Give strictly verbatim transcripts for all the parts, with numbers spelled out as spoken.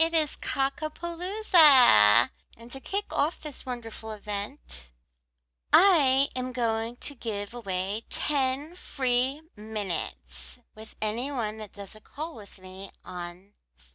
it is Cockapalooza. And to kick off this wonderful event, I am going to give away ten free minutes with anyone that does a call with me on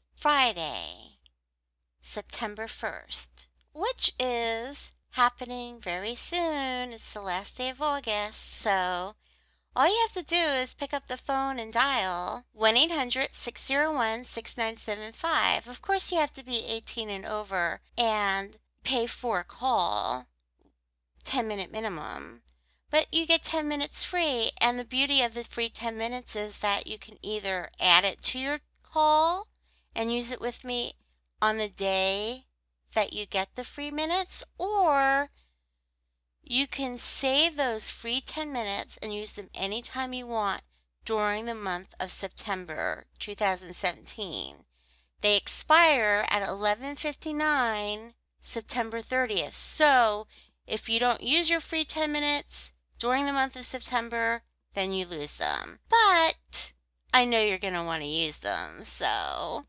Friday, September first, which is happening very soon. It's the last day of August, so all you have to do is pick up the phone and dial one eight hundred, six oh one, six nine seven five. Of course, you have to be eighteen and over and pay for a call, ten minute minimum. But you get ten minutes free, and the beauty of the free ten minutes is that you can either add it to your call and use it with me on the day that you get the free minutes, or you can save those free ten minutes and use them anytime you want during the month of September two thousand seventeen. They expire at eleven fifty-nine September thirtieth. So if you don't use your free ten minutes during the month of September, then you lose them. But I know you're going to want to use them, so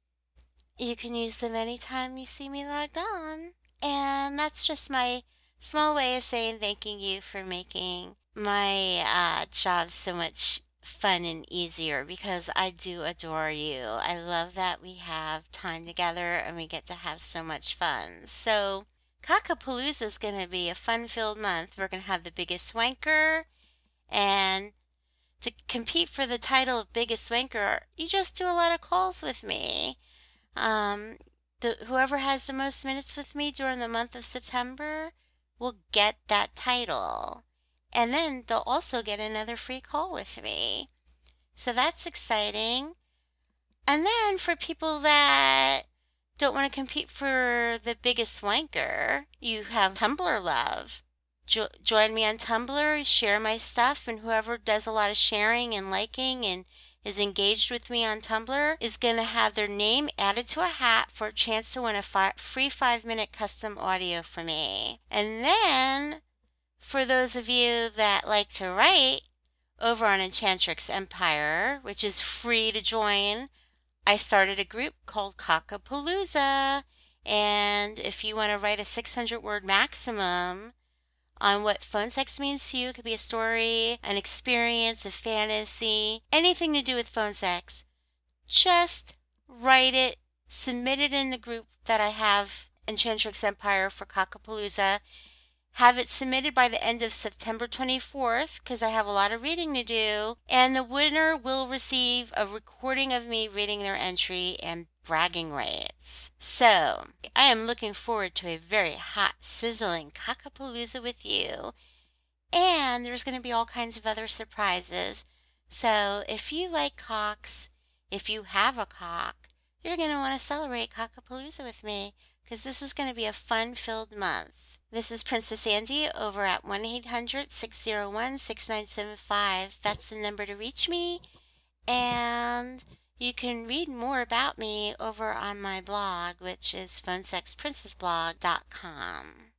you can use them anytime you see me logged on. And that's just my small way of saying thanking you for making my uh, job so much fun and easier, because I do adore you. I love that we have time together and we get to have so much fun. So Cockapalooza is going to be a fun-filled month. We're going to have the biggest wanker, and to compete for the title of biggest wanker, you just do a lot of calls with me. Um, the whoever has the most minutes with me during the month of September will get that title. And then they'll also get another free call with me. So that's exciting. And then for people that don't want to compete for the biggest wanker, you have Tumblr Love. Jo- join me on Tumblr, share my stuff, and whoever does a lot of sharing and liking and is engaged with me on Tumblr is going to have their name added to a hat for a chance to win a fi- free five-minute custom audio from me. And then, for those of you that like to write, over on Enchantrix Empire, which is free to join, I started a group called Cockapalooza. And if you want to write a six hundred word maximum on what phone sex means to you, it could be a story, an experience, a fantasy, anything to do with phone sex, just write it, submit it in the group that I have, Enchantrix Empire for Cockapalooza. Have it submitted by the end of September twenty-fourth, because I have a lot of reading to do, and the winner will receive a recording of me reading their entry and bragging rights. So, I am looking forward to a very hot, sizzling Cockapalooza with you, and there's going to be all kinds of other surprises. So, if you like cocks, if you have a cock, you're going to want to celebrate Cockapalooza with me, because this is going to be a fun-filled month. This is Princess Andy over at one eight hundred, six oh one, six nine seven five. That's the number to reach me. And you can read more about me over on my blog, which is phone sex princess blog dot com.